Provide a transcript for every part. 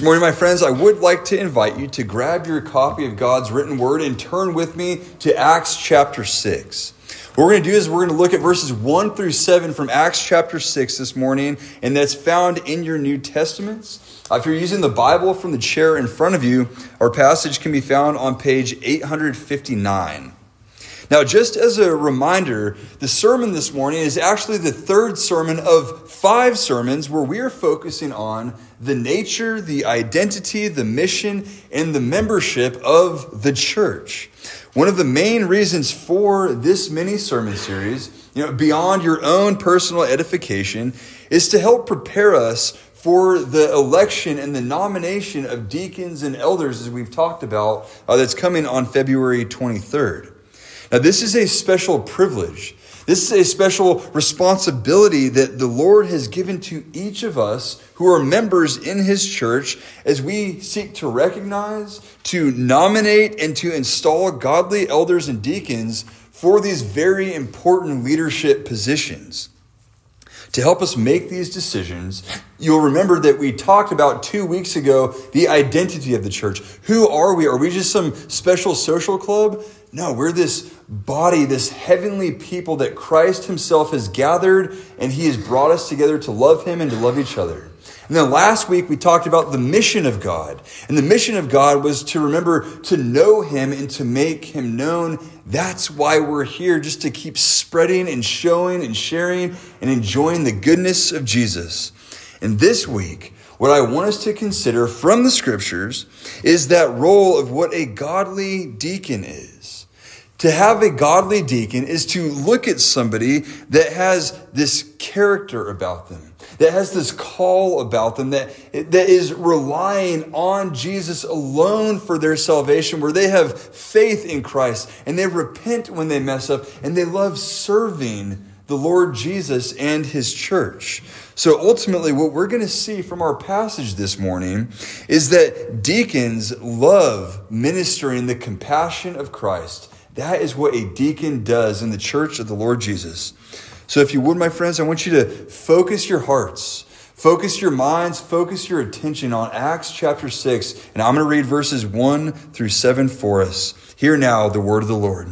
This morning, my friends, I would like to invite you to grab your copy of God's written word and turn with me to Acts chapter 6. What we're going to do is we're going to look at verses 1 through 7 from Acts chapter 6 this morning, and that's found in your New Testaments. If you're using the Bible from the chair in front of you, our passage can be found on page 859. Now, just as a reminder, the sermon this morning is actually the third sermon of 5 sermons where we are focusing on the nature, the identity, the mission, and the membership of the church. One of the main reasons for this mini sermon series, beyond your own personal edification, is to help prepare us for the election and the nomination of deacons and elders, as we've talked about, that's coming on February 23rd. Now, this is a special privilege. This is a special responsibility that the Lord has given to each of us who are members in His church as we seek to recognize, to nominate, and to install godly elders and deacons for these very important leadership positions. To help us make these decisions, you'll remember that we talked about 2 weeks ago the identity of the church. Who are we? Are we just some special social club? No, we're this body, this heavenly people that Christ Himself has gathered, and He has brought us together to love Him and to love each other. And then last week we talked about the mission of God. And the mission of God was to remember to know Him and to make Him known. That's why we're here, just to keep spreading and showing and sharing and enjoying the goodness of Jesus. And this week, what I want us to consider from the scriptures is that role of what a godly deacon is. To have a godly deacon is to look at somebody that has this character about them, that has this call about them, that is relying on Jesus alone for their salvation, where they have faith in Christ and they repent when they mess up and they love serving the Lord Jesus and His church. So ultimately, what we're going to see from our passage this morning is that deacons love ministering the compassion of Christ. That is what a deacon does in the church of the Lord Jesus. So if you would, my friends, I want you to focus your hearts, focus your minds, focus your attention on Acts chapter 6. And I'm going to read verses 1 through 7 for us. Hear now the word of the Lord.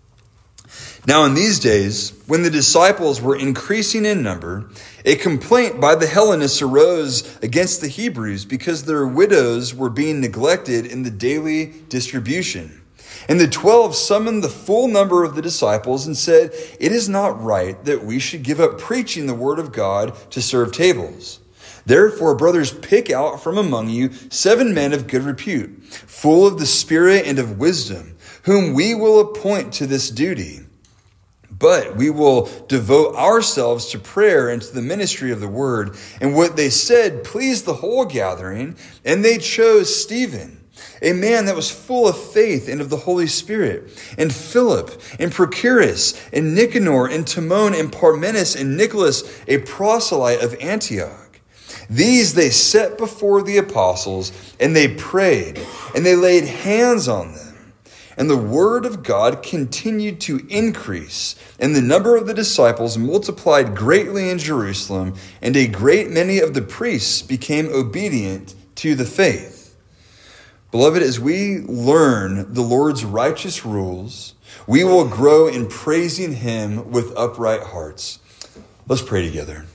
Now in these days, when the disciples were increasing in number, a complaint by the Hellenists arose against the Hebrews because their widows were being neglected in the daily distribution. And the 12 summoned the full number of the disciples and said, "It is not right that we should give up preaching the word of God to serve tables. Therefore, brothers, pick out from among you 7 men of good repute, full of the Spirit and of wisdom, whom we will appoint to this duty. But we will devote ourselves to prayer and to the ministry of the word." And what they said pleased the whole gathering, and they chose Stephen, a man that was full of faith and of the Holy Spirit, and Philip, and Prochorus, and Nicanor, and Timon, and Parmenas, and Nicholas, a proselyte of Antioch. These they set before the apostles, and they prayed, and they laid hands on them. And the word of God continued to increase, and the number of the disciples multiplied greatly in Jerusalem, and a great many of the priests became obedient to the faith. Beloved, as we learn the Lord's righteous rules, we will grow in praising Him with upright hearts. Let's pray together.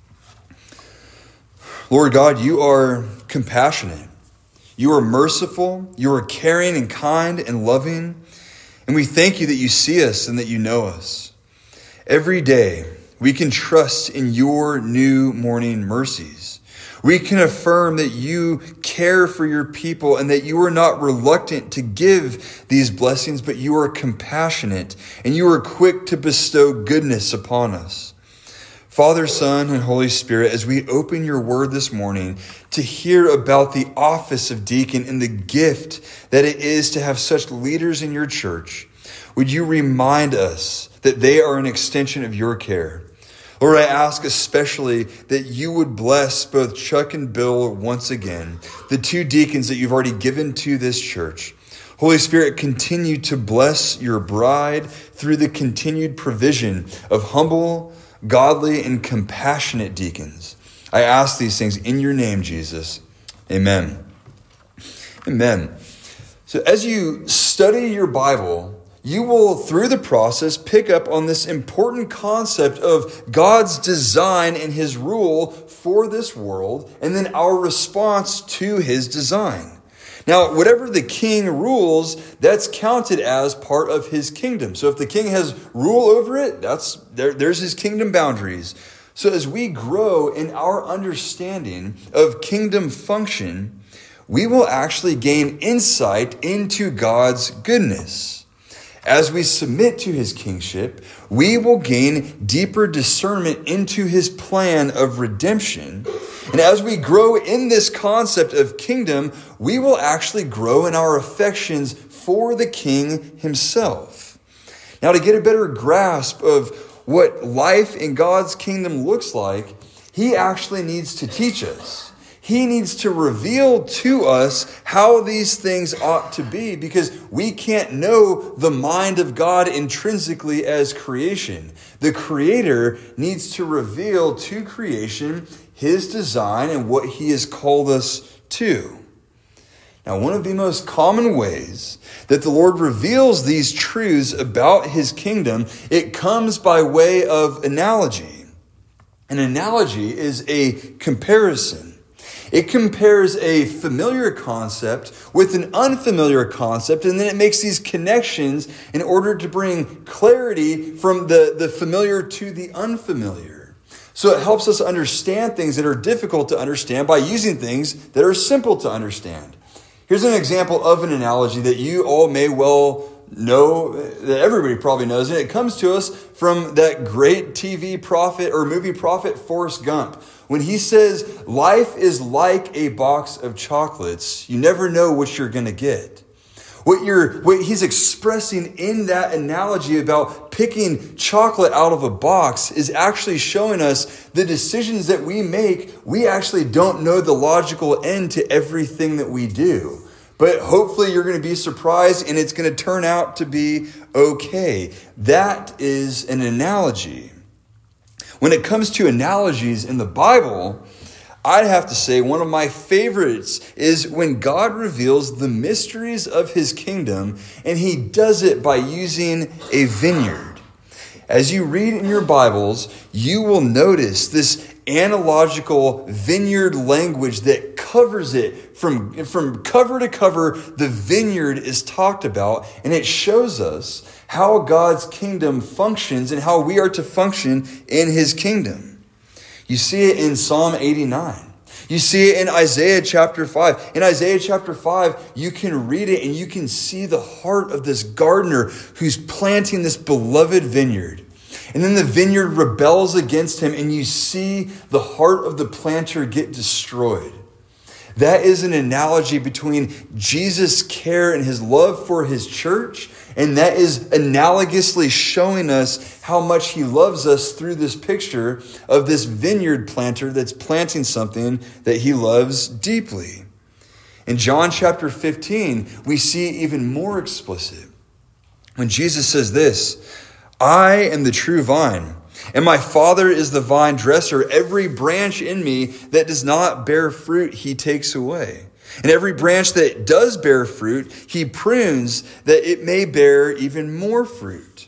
Lord God, You are compassionate. You are merciful. You are caring and kind and loving. And we thank You that You see us and that You know us. Every day, we can trust in Your new morning mercies. We can affirm that You care for Your people and that You are not reluctant to give these blessings, but You are compassionate and You are quick to bestow goodness upon us. Father, Son, and Holy Spirit, as we open Your word this morning to hear about the office of deacon and the gift that it is to have such leaders in Your church, would You remind us that they are an extension of Your care? Lord, I ask especially that You would bless both Chuck and Bill once again, the 2 deacons that You've already given to this church. Holy Spirit, continue to bless Your bride through the continued provision of humble, godly, and compassionate deacons. I ask these things in Your name, Jesus. Amen. Amen. So as you study your Bible, you will, through the process, pick up on this important concept of God's design and his rule for this world, and then our response to his design. Now, whatever the king rules, that's counted as part of his kingdom. So if the king has rule over it, there's his kingdom boundaries. So as we grow in our understanding of kingdom function, we will actually gain insight into God's goodness. As we submit to his kingship, we will gain deeper discernment into his plan of redemption. And as we grow in this concept of kingdom, we will actually grow in our affections for the king himself. Now, to get a better grasp of what life in God's kingdom looks like, he actually needs to teach us. He needs to reveal to us how these things ought to be, because we can't know the mind of God intrinsically as creation. The Creator needs to reveal to creation his design and what he has called us to. Now, one of the most common ways that the Lord reveals these truths about his kingdom, it comes by way of analogy. An analogy is a comparison. It compares a familiar concept with an unfamiliar concept, and then it makes these connections in order to bring clarity from the familiar to the unfamiliar. So it helps us understand things that are difficult to understand by using things that are simple to understand. Here's an example of an analogy that you all may well know, that everybody probably knows, and it comes to us from that great TV prophet or movie prophet Forrest Gump. When he says, life is like a box of chocolates, you never know what you're going to get. What he's expressing in that analogy about picking chocolate out of a box is actually showing us the decisions that we make. We actually don't know the logical end to everything that we do. But hopefully you're going to be surprised and it's going to turn out to be okay. That is an analogy. When it comes to analogies in the Bible, I'd have to say one of my favorites is when God reveals the mysteries of his kingdom, and he does it by using a vineyard. As you read in your Bibles, you will notice this analogical vineyard language that covers it from cover to cover. The vineyard is talked about, and it shows us how God's kingdom functions and how we are to function in his kingdom. You see it in Psalm 89. You see it in Isaiah chapter 5. In Isaiah chapter 5, you can read it and you can see the heart of this gardener who's planting this beloved vineyard. And then the vineyard rebels against him, and you see the heart of the planter get destroyed. That is an analogy between Jesus' care and his love for his church, and that is analogously showing us how much he loves us through this picture of this vineyard planter that's planting something that he loves deeply. In John chapter 15, we see even more explicit. When Jesus says this, I am the true vine, and my Father is the vine dresser. Every branch in me that does not bear fruit, he takes away. And every branch that does bear fruit, he prunes that it may bear even more fruit.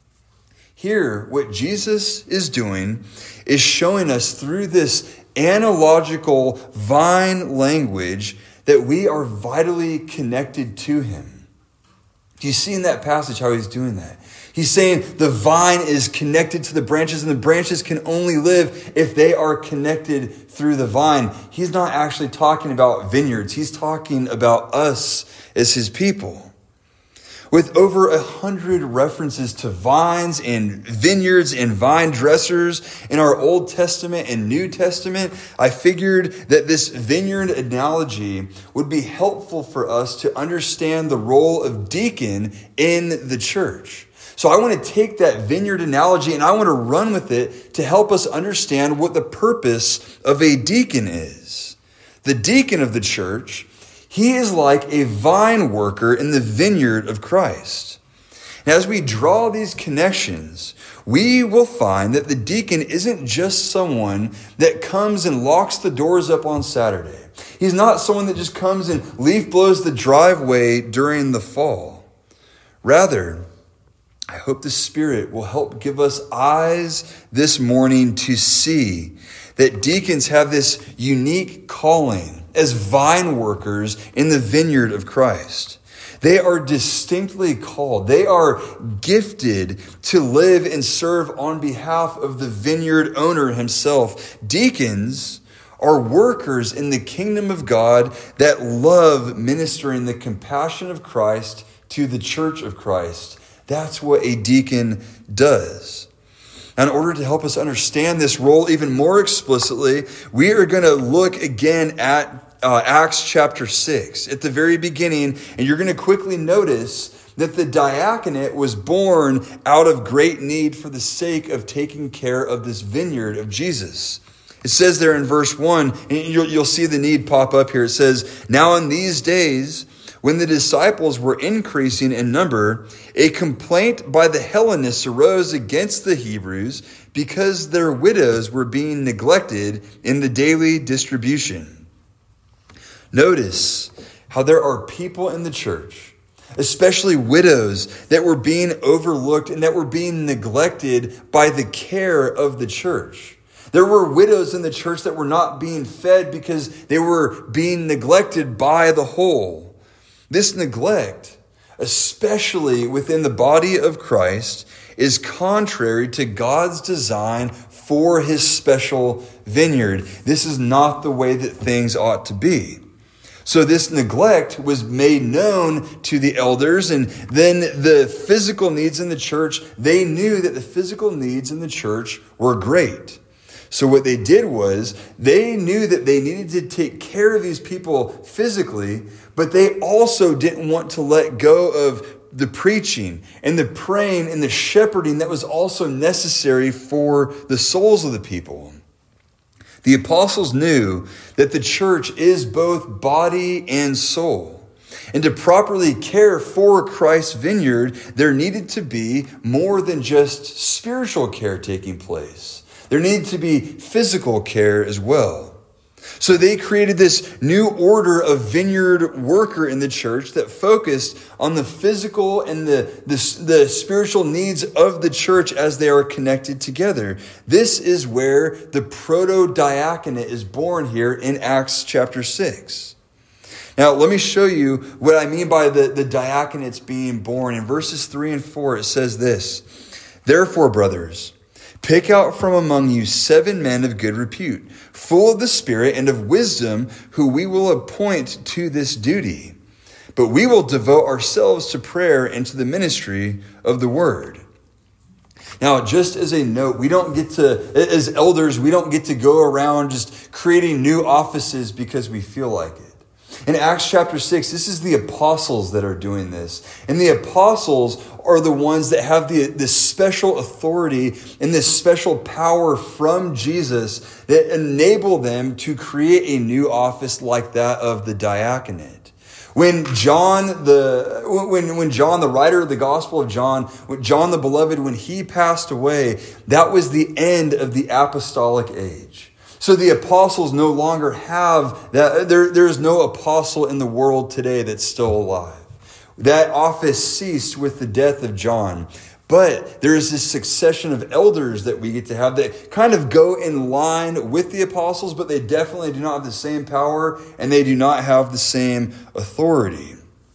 Here, what Jesus is doing is showing us through this analogical vine language that we are vitally connected to him. Do you see in that passage how he's doing that? He's saying the vine is connected to the branches, and the branches can only live if they are connected through the vine. He's not actually talking about vineyards. He's talking about us as his people. With over 100 references to vines and vineyards and vine dressers in our Old Testament and New Testament, I figured that this vineyard analogy would be helpful for us to understand the role of deacon in the church. So I want to take that vineyard analogy and I want to run with it to help us understand what the purpose of a deacon is. The deacon of the church, he is like a vine worker in the vineyard of Christ. And as we draw these connections, we will find that the deacon isn't just someone that comes and locks the doors up on Saturday. He's not someone that just comes and leaf blows the driveway during the fall. Rather, I hope the Spirit will help give us eyes this morning to see that deacons have this unique calling as vine workers in the vineyard of Christ. They are distinctly called. They are gifted to live and serve on behalf of the vineyard owner himself. Deacons are workers in the kingdom of God that love ministering the compassion of Christ to the church of Christ. That's what a deacon does. In order to help us understand this role even more explicitly, we are going to look again at Acts chapter 6 at the very beginning, and you're going to quickly notice that the diaconate was born out of great need for the sake of taking care of this vineyard of Jesus. It says there in verse 1, and you'll see the need pop up here. It says, "Now in these days, when the disciples were increasing in number, a complaint by the Hellenists arose against the Hebrews because their widows were being neglected in the daily distribution." Notice how there are people in the church, especially widows, that were being overlooked and that were being neglected by the care of the church. There were widows in the church that were not being fed because they were being neglected by the whole. This neglect, especially within the body of Christ, is contrary to God's design for his special vineyard. This is not the way that things ought to be. So this neglect was made known to the elders, and then the physical needs in the church, they knew that the physical needs in the church were great. So what they did was they knew that they needed to take care of these people physically, but they also didn't want to let go of the preaching and the praying and the shepherding that was also necessary for the souls of the people. The apostles knew that the church is both body and soul. And to properly care for Christ's vineyard, there needed to be more than just spiritual care taking place. There needed to be physical care as well. So they created this new order of vineyard worker in the church that focused on the physical and the spiritual needs of the church as they are connected together. This is where the proto-diaconate is born here in Acts chapter 6. Now, let me show you what I mean by the diaconates being born. In verses 3 and 4, it says this, "Therefore, brothers, pick out from among you 7 men of good repute, full of the Spirit and of wisdom, who we will appoint to this duty. But we will devote ourselves to prayer and to the ministry of the word." Now, just as a note, we don't get to, as elders, we don't get to go around just creating new offices because we feel like it. In Acts chapter 6, this is the apostles that are doing this. And the apostles are the ones that have this special authority and this special power from Jesus that enable them to create a new office like that of the diaconate. When John, the writer of the Gospel of John, John the Beloved, when he passed away, that was the end of the apostolic age. So the apostles no longer have that. There's no apostle in the world today that's still alive. That office ceased with the death of John. But there is this succession of elders that we get to have that kind of go in line with the apostles, but they definitely do not have the same power and they do not have the same authority.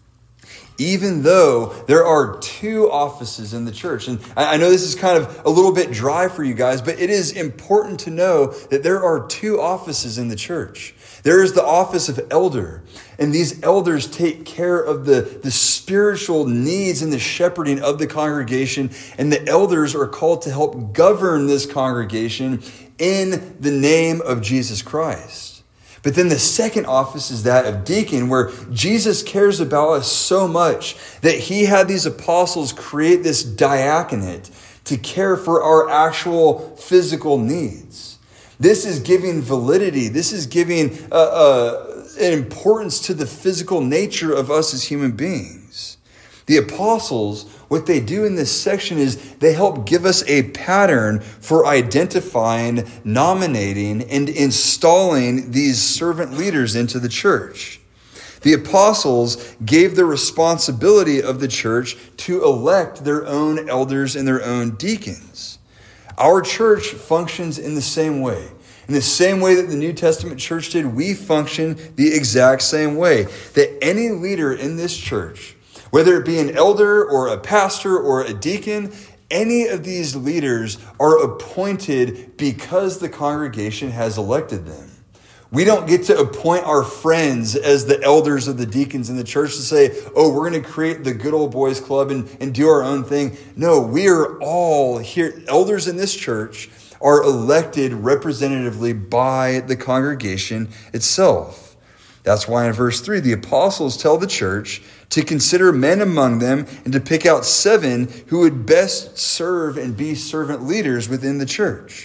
Even though there are 2 offices in the church. And I know this is kind of a little bit dry for you guys, but it is important to know that there are 2 offices in the church. There is the office of elder, and these elders take care of the spiritual needs and the shepherding of the congregation, and the elders are called to help govern this congregation in the name of Jesus Christ. But then the second office is that of deacon, where Jesus cares about us so much that he had these apostles create this diaconate to care for our actual physical needs. This is giving validity. This is giving an importance to the physical nature of us as human beings. The apostles, what they do in this section is they help give us a pattern for identifying, nominating, and installing these servant leaders into the church. The apostles gave the responsibility of the church to elect their own elders and their own deacons. Our church functions in the same way. In the same way that the New Testament church did, we function the exact same way. That any leader in this church, whether it be an elder or a pastor or a deacon, any of these leaders are appointed because the congregation has elected them. We don't get to appoint our friends as the elders of the deacons in the church to say, oh, we're going to create the good old boys club and do our own thing. No, we are all here. Elders in this church are elected representatively by the congregation itself. That's why in verse 3, the apostles tell the church to consider men among them and to pick out 7 who would best serve and be servant leaders within the church.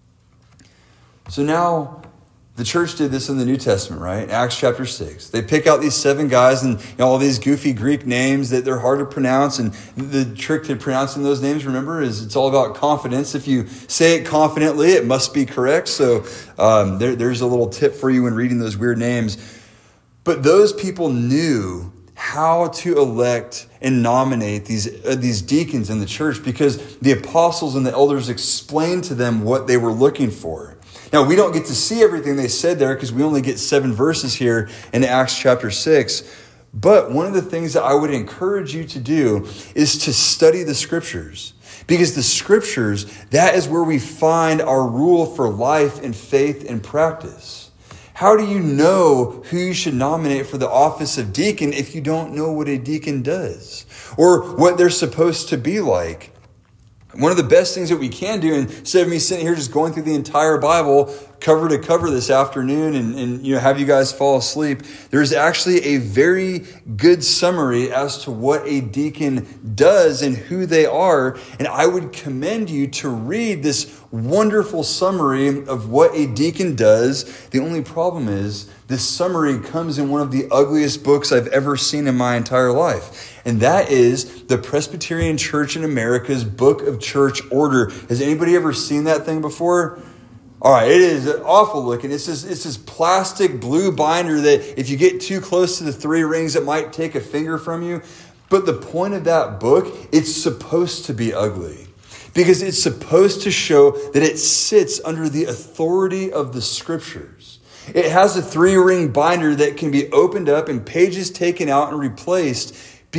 So now, the church did this in the New Testament, right? Acts chapter 6. They pick out these 7 guys and all these goofy Greek names that they're hard to pronounce. And the trick to pronouncing those names, remember, is it's all about confidence. If you say it confidently, it must be correct. So there's a little tip for you when reading those weird names. But those people knew how to elect and nominate these deacons in the church because the apostles and the elders explained to them what they were looking for. Now, we don't get to see everything they said there because we only get 7 verses here in Acts chapter 6. But one of the things that I would encourage you to do is to study the scriptures. Because the scriptures, that is where we find our rule for life and faith and practice. How do you know who you should nominate for the office of deacon if you don't know what a deacon does? Or what they're supposed to be like? One of the best things that we can do, instead of me sitting here just going through the entire Bible cover to cover this afternoon and have you guys fall asleep, there's actually a very good summary as to what a deacon does and who they are. And I would commend you to read this wonderful summary of what a deacon does. The only problem is this summary comes in one of the ugliest books I've ever seen in my entire life. And that is the Presbyterian Church in America's Book of Church Order. Has anybody ever seen that thing before? All right, it is awful looking. It's this plastic blue binder that if you get too close to the 3 rings, it might take a finger from you. But the point of that book, it's supposed to be ugly. Because it's supposed to show that it sits under the authority of the scriptures. It has a 3-ring binder that can be opened up and pages taken out and replaced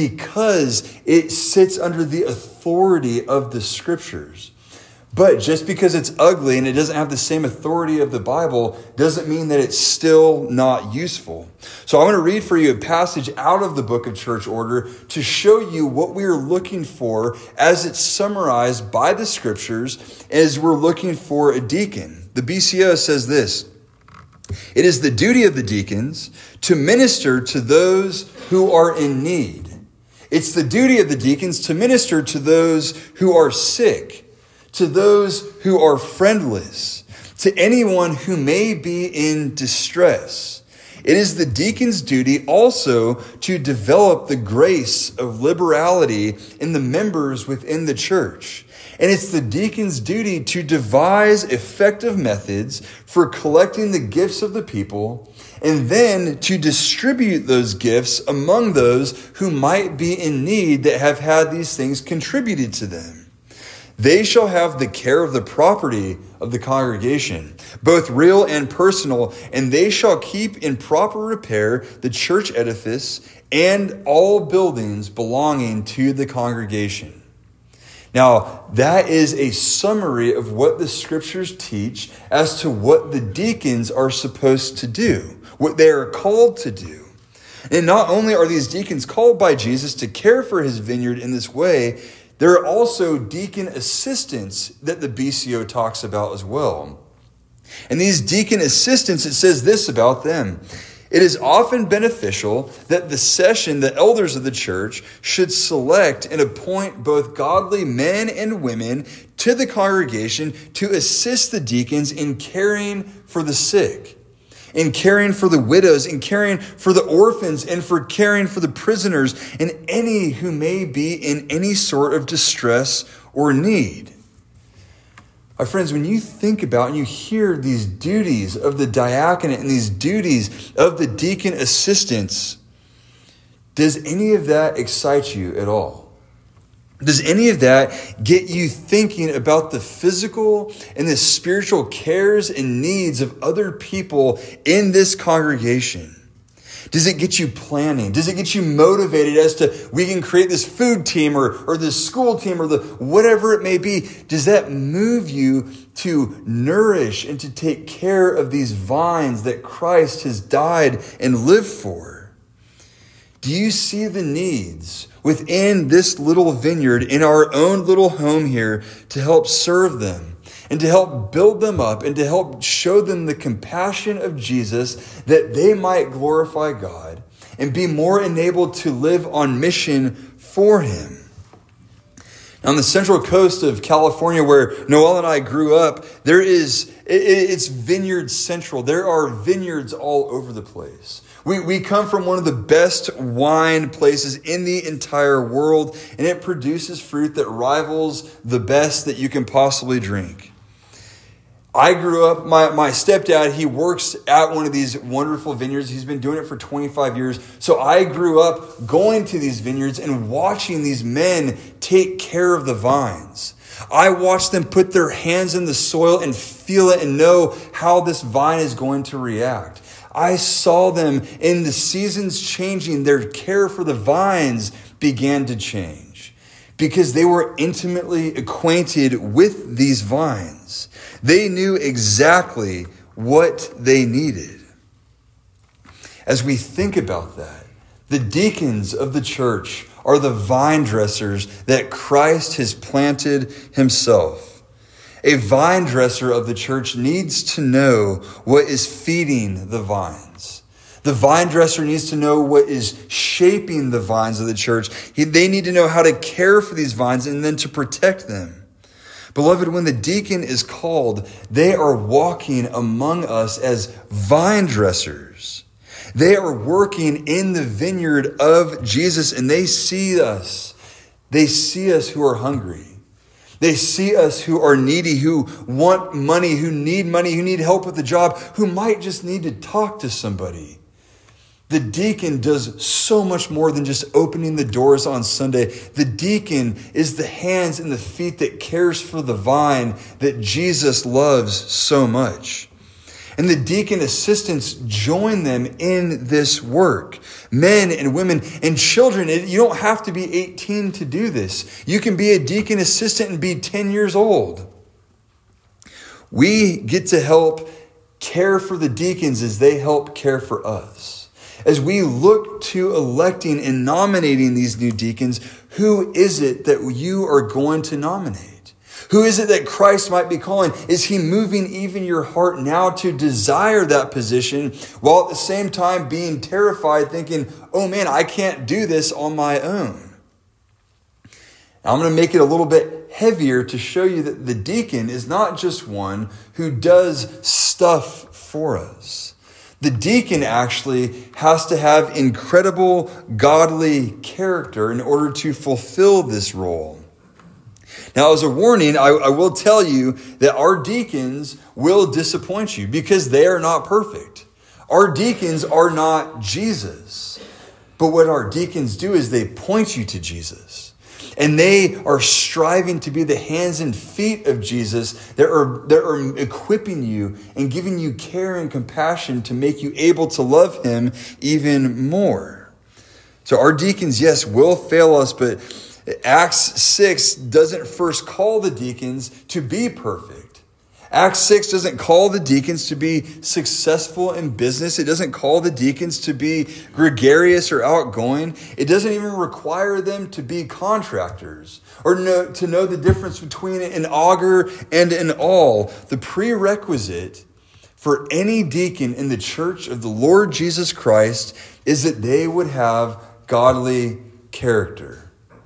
because it sits under the authority of the scriptures. But just because it's ugly and it doesn't have the same authority of the Bible doesn't mean that it's still not useful. So I want to read for you a passage out of the Book of Church Order to show you what we are looking for as it's summarized by the scriptures as we're looking for a deacon. The BCO says this: "It is the duty of the deacons to minister to those who are in need." It's the duty of the deacons to minister to those who are sick, to those who are friendless, to anyone who may be in distress. It is the deacon's duty also to develop the grace of liberality in the members within the church. And it's the deacon's duty to devise effective methods for collecting the gifts of the people and then to distribute those gifts among those who might be in need that have had these things contributed to them. They shall have the care of the property of the congregation, both real and personal, and they shall keep in proper repair the church edifice and all buildings belonging to the congregation. Now, that is a summary of what the scriptures teach as to what the deacons are supposed to do, what they are called to do. And not only are these deacons called by Jesus to care for his vineyard in this way, there are also deacon assistants that the BCO talks about as well. And these deacon assistants, it says this about them: "It is often beneficial that the session, the elders of the church, should select and appoint both godly men and women to the congregation to assist the deacons in caring for the sick." in caring for the widows, in caring for the orphans, and for caring for the prisoners, and any who may be in any sort of distress or need. My friends, when you think about and you hear these duties of the diaconate and these duties of the deacon assistants, does any of that excite you at all? Does any of that get you thinking about the physical and the spiritual cares and needs of other people in this congregation? Does it get you planning? Does it get you motivated as to we can create this food team or this school team or the whatever it may be? Does that move you to nourish and to take care of these vines that Christ has died and lived for? Do you see the needs within this little vineyard in our own little home here to help serve them and to help build them up and to help show them the compassion of Jesus that they might glorify God and be more enabled to live on mission for Him? On the central coast of California, where Noel and I grew up, it's vineyard central. There are vineyards all over the place. We come from one of the best wine places in the entire world, and it produces fruit that rivals the best that you can possibly drink. I grew up, my stepdad, he works at one of these wonderful vineyards. He's been doing it for 25 years. So I grew up going to these vineyards and watching these men take care of the vines. I watched them put their hands in the soil and feel it and know how this vine is going to react. I saw them in the seasons changing. Their care for the vines began to change because they were intimately acquainted with these vines. They knew exactly what they needed. As we think about that, the deacons of the church are the vine dressers that Christ has planted Himself. A vine dresser of the church needs to know what is feeding the vines. The vine dresser needs to know what is shaping the vines of the church. They need to know how to care for these vines and then to protect them. Beloved, when the deacon is called, they are walking among us as vine dressers. They are working in the vineyard of Jesus, and they see us. They see us who are hungry. They see us who are needy, who want money, who need help with the job, who might just need to talk to somebody. The deacon does so much more than just opening the doors on Sunday. The deacon is the hands and the feet that cares for the vine that Jesus loves so much. And the deacon assistants join them in this work. Men and women and children, you don't have to be 18 to do this. You can be a deacon assistant and be 10 years old. We get to help care for the deacons as they help care for us. As we look to electing and nominating these new deacons, who is it that you are going to nominate? Who is it that Christ might be calling? Is He moving even your heart now to desire that position while at the same time being terrified, thinking, oh man, I can't do this on my own? Now, I'm going to make it a little bit heavier to show you that the deacon is not just one who does stuff for us. The deacon actually has to have incredible godly character in order to fulfill this role. Now, as a warning, I will tell you that our deacons will disappoint you because they are not perfect. Our deacons are not Jesus. But what our deacons do is they point you to Jesus. And they are striving to be the hands and feet of Jesus that are equipping you and giving you care and compassion to make you able to love Him even more. So our deacons, yes, will fail us, but Acts 6 doesn't first call the deacons to be perfect. Acts 6 doesn't call the deacons to be successful in business. It doesn't call the deacons to be gregarious or outgoing. It doesn't even require them to be contractors or to know the difference between an auger and an awl. The prerequisite for any deacon in the church of the Lord Jesus Christ is that they would have godly character.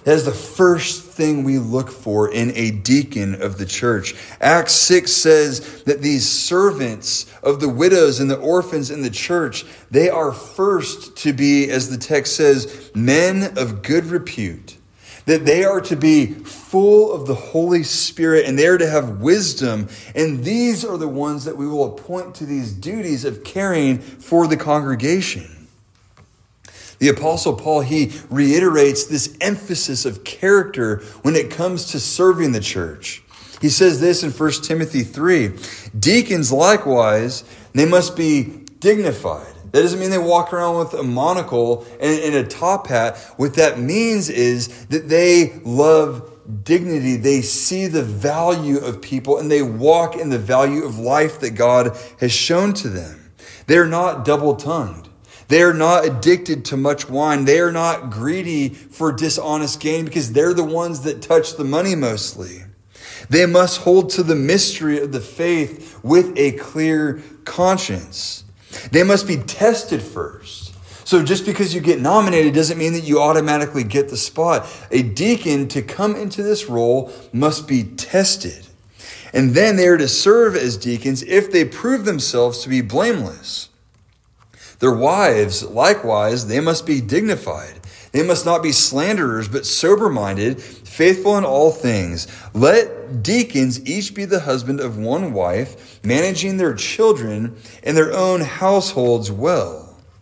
That is the first thing we look for in a deacon of the church. Acts 6 says that these servants of the widows and the orphans in the church, they are first to be, as the text says, men of good repute. That they are to be full of the Holy Spirit and they are to have wisdom. And these are the ones that we will appoint to these duties of caring for the congregation. The Apostle Paul, he reiterates this emphasis of character when it comes to serving the church. He says this in 1 Timothy 3, deacons likewise, they must be dignified. That doesn't mean they walk around with a monocle and a top hat. What that means is that they love dignity. They see the value of people and they walk in the value of life that God has shown to them. They're not double-tongued. They are not addicted to much wine. They are not greedy for dishonest gain because they're the ones that touch the money mostly. They must hold to the mystery of the faith with a clear conscience. They must be tested first. So just because you get nominated doesn't mean that you automatically get the spot. A deacon, to come into this role, must be tested. And then they are to serve as deacons if they prove themselves to be blameless. Their wives, likewise, they must be dignified. They must not be slanderers, but sober-minded, faithful in all things. Let deacons each be the husband of one wife, managing their children and their own households well.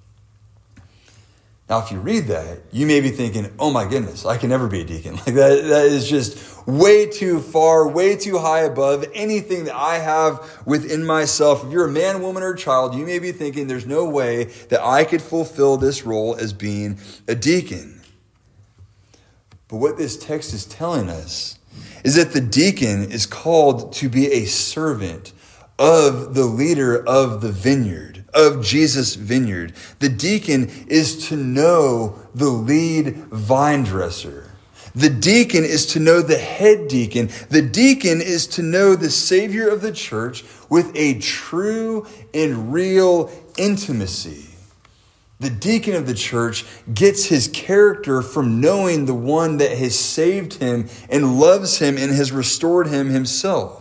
Now, if you read that, you may be thinking, oh my goodness, I can never be a deacon. Like that is just way too far, way too high above anything that I have within myself. If you're a man, woman, or child, you may be thinking there's no way that I could fulfill this role as being a deacon. But what this text is telling us is that the deacon is called to be a servant of the leader of the vineyard, of Jesus' vineyard. The deacon is to know the lead vine dresser. The deacon is to know the head deacon. The deacon is to know the Savior of the church with a true and real intimacy. The deacon of the church gets his character from knowing the one that has saved him and loves him and has restored him himself.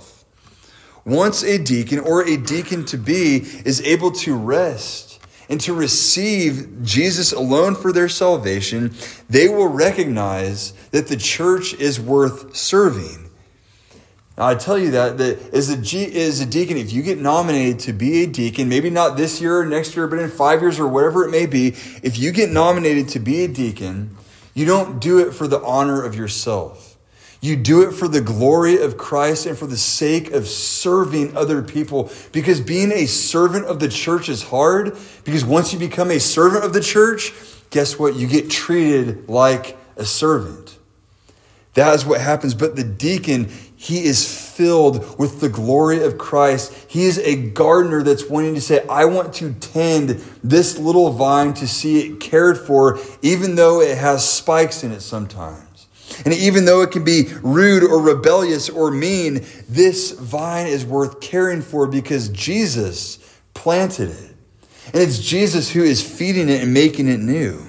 Once a deacon or a deacon-to-be is able to rest and to receive Jesus alone for their salvation, they will recognize that the church is worth serving. Now, I tell you that as a deacon, if you get nominated to be a deacon, maybe not this year or next year, but in 5 years or whatever it may be, if you get nominated to be a deacon, you don't do it for the honor of yourself. You do it for the glory of Christ and for the sake of serving other people. Because being a servant of the church is hard. Because once you become a servant of the church, guess what? You get treated like a servant. That is what happens. But the deacon, he is filled with the glory of Christ. He is a gardener that's wanting to say, I want to tend this little vine to see it cared for, even though it has spikes in it sometimes. And even though it can be rude or rebellious or mean, this vine is worth caring for because Jesus planted it. And it's Jesus who is feeding it and making it new.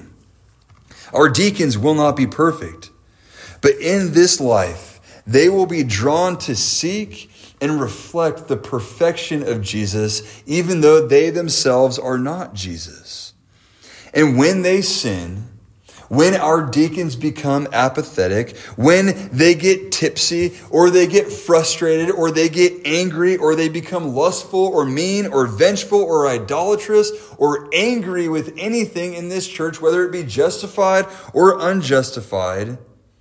Our deacons will not be perfect, but in this life, they will be drawn to seek and reflect the perfection of Jesus, even though they themselves are not Jesus. And when they sin, when our deacons become apathetic, when they get tipsy or they get frustrated or they get angry or they become lustful or mean or vengeful or idolatrous or angry with anything in this church, whether it be justified or unjustified,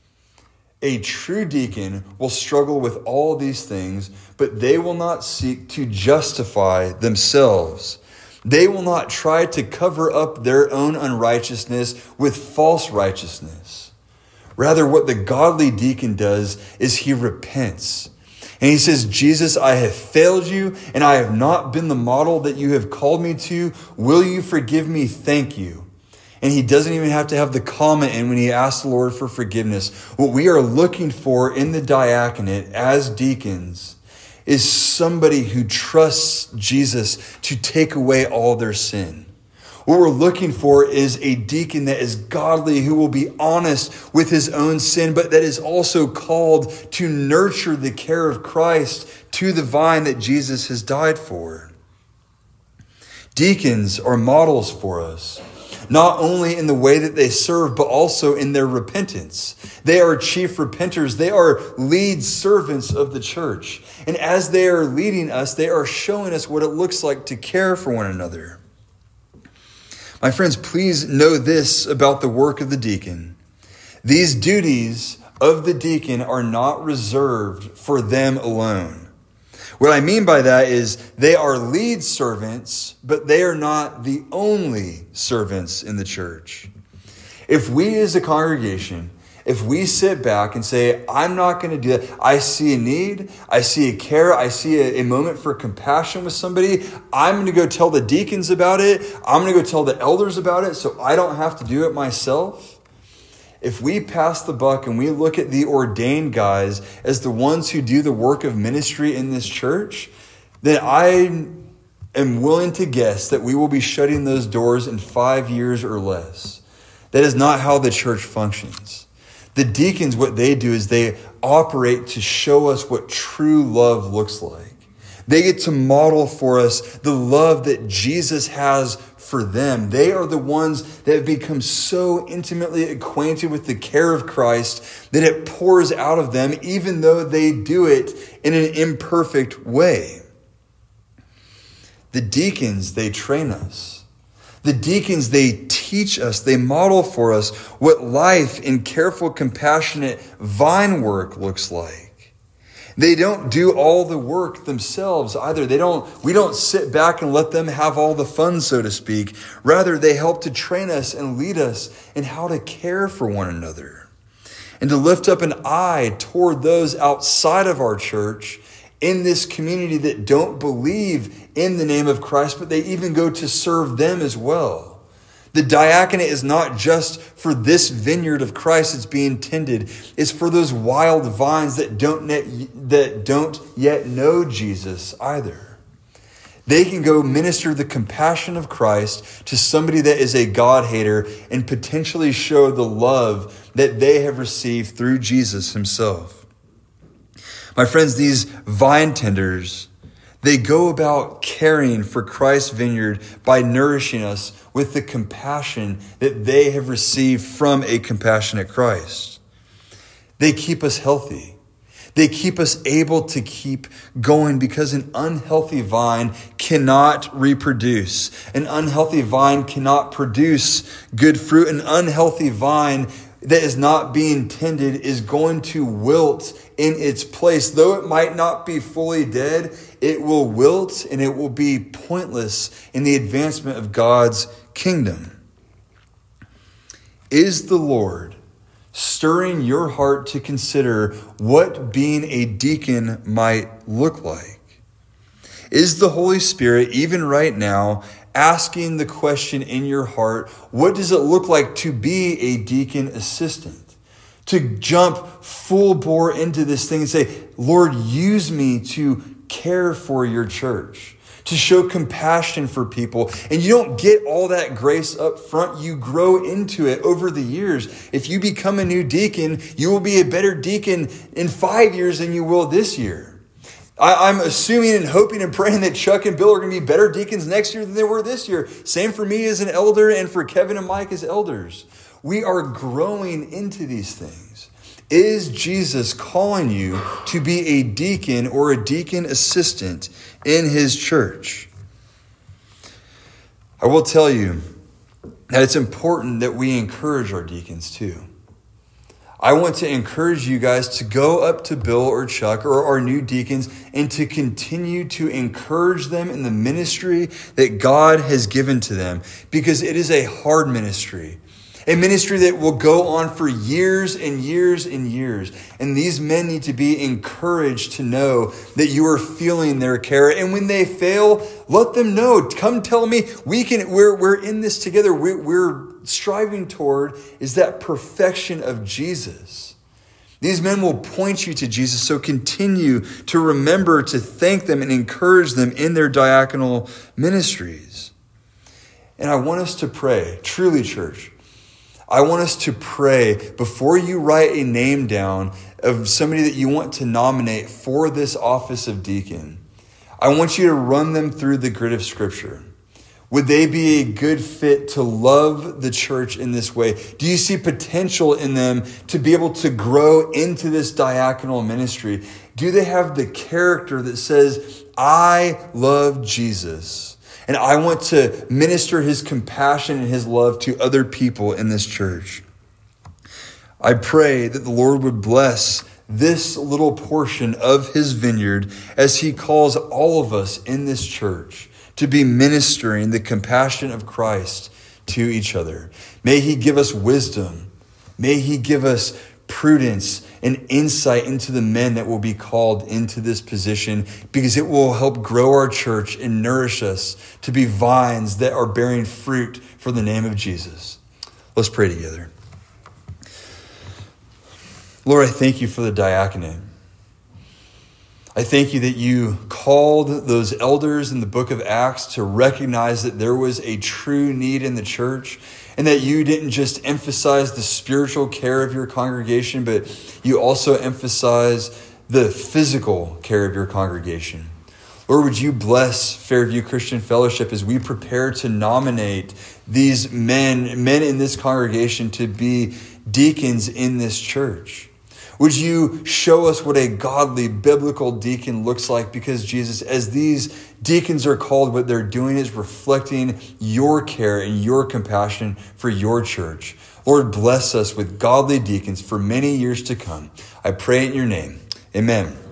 a true deacon will struggle with all these things, but they will not seek to justify themselves. They will not try to cover up their own unrighteousness with false righteousness. Rather, what the godly deacon does is he repents. And he says, Jesus, I have failed you and I have not been the model that you have called me to. Will you forgive me? Thank you. And he doesn't even have to have the comma in when he asks the Lord for forgiveness. What we are looking for in the diaconate as deacons is somebody who trusts Jesus to take away all their sin. What we're looking for is a deacon that is godly, who will be honest with his own sin, but that is also called to nurture the care of Christ to the vine that Jesus has died for. Deacons are models for us, not only in the way that they serve, but also in their repentance. They are chief repenters. They are lead servants of the church. And as they are leading us, they are showing us what it looks like to care for one another. My friends, please know this about the work of the deacon. These duties of the deacon are not reserved for them alone. What I mean by that is they are lead servants, but they are not the only servants in the church. If we as a congregation, if we sit back and say, I'm not going to do that. I see a need. I see a care. I see a moment for compassion with somebody. I'm going to go tell the deacons about it. I'm going to go tell the elders about it so I don't have to do it myself. If we pass the buck and we look at the ordained guys as the ones who do the work of ministry in this church, then I am willing to guess that we will be shutting those doors in 5 years or less. That is not how the church functions. The deacons, what they do is they operate to show us what true love looks like. They get to model for us the love that Jesus has for them. They are the ones that have become so intimately acquainted with the care of Christ that it pours out of them, even though they do it in an imperfect way. The deacons, they train us. The deacons, they teach us, they model for us what life in careful, compassionate vine work looks like. They don't do all the work themselves either. We don't sit back and let them have all the fun, so to speak. Rather, they help to train us and lead us in how to care for one another and to lift up an eye toward those outside of our church in this community that don't believe in the name of Christ, but they even go to serve them as well. The diaconate is not just for this vineyard of Christ that's being tended. It's for those wild vines that don't yet know Jesus either. They can go minister the compassion of Christ to somebody that is a God hater and potentially show the love that they have received through Jesus himself. My friends, these vine tenders, they go about caring for Christ's vineyard by nourishing us with the compassion that they have received from a compassionate Christ. They keep us healthy. They keep us able to keep going because an unhealthy vine cannot reproduce. An unhealthy vine cannot produce good fruit. An unhealthy vine that is not being tended is going to wilt in its place. Though it might not be fully dead, it will wilt and it will be pointless in the advancement of God's kingdom. Is the Lord stirring your heart to consider what being a deacon might look like? Is the Holy Spirit, even right now, asking the question in your heart, what does it look like to be a deacon assistant? To jump full bore into this thing and say, Lord, use me to care for your church, to show compassion for people. And you don't get all that grace up front. You grow into it over the years. If you become a new deacon, you will be a better deacon in 5 years than you will this year. I'm assuming and hoping and praying that Chuck and Bill are going to be better deacons next year than they were this year. Same for me as an elder and for Kevin and Mike as elders. We are growing into these things. Is Jesus calling you to be a deacon or a deacon assistant in his church? I will tell you that it's important that we encourage our deacons too. I want to encourage you guys to go up to Bill or Chuck or our new deacons and to continue to encourage them in the ministry that God has given to them, because it is a hard ministry. A ministry that will go on for years and years and years. And these men need to be encouraged to know that you are feeling their care. And when they fail, let them know. Come tell me. We're in this together. We're striving toward is that perfection of Jesus. These men will point you to Jesus. So continue to remember to thank them and encourage them in their diaconal ministries. And I want us to pray, truly, church. I want us to pray before you write a name down of somebody that you want to nominate for this office of deacon. I want you to run them through the grid of Scripture. Would they be a good fit to love the church in this way? Do you see potential in them to be able to grow into this diaconal ministry? Do they have the character that says, I love Jesus, and I want to minister his compassion and his love to other people in this church? I pray that the Lord would bless this little portion of his vineyard as he calls all of us in this church to be ministering the compassion of Christ to each other. May he give us wisdom. May he give us prudence and insight into the men that will be called into this position, because it will help grow our church and nourish us to be vines that are bearing fruit for the name of Jesus. Let's pray together. Lord, I thank you for the diaconate. I thank you that you called those elders in the book of Acts to recognize that there was a true need in the church, and that you didn't just emphasize the spiritual care of your congregation, but you also emphasize the physical care of your congregation. Lord, would you bless Fairview Christian Fellowship as we prepare to nominate these men in this congregation to be deacons in this church? Would you show us what a godly, biblical deacon looks like? Because Jesus, as these deacons are called, what they're doing is reflecting your care and your compassion for your church. Lord, bless us with godly deacons for many years to come. I pray in your name. Amen.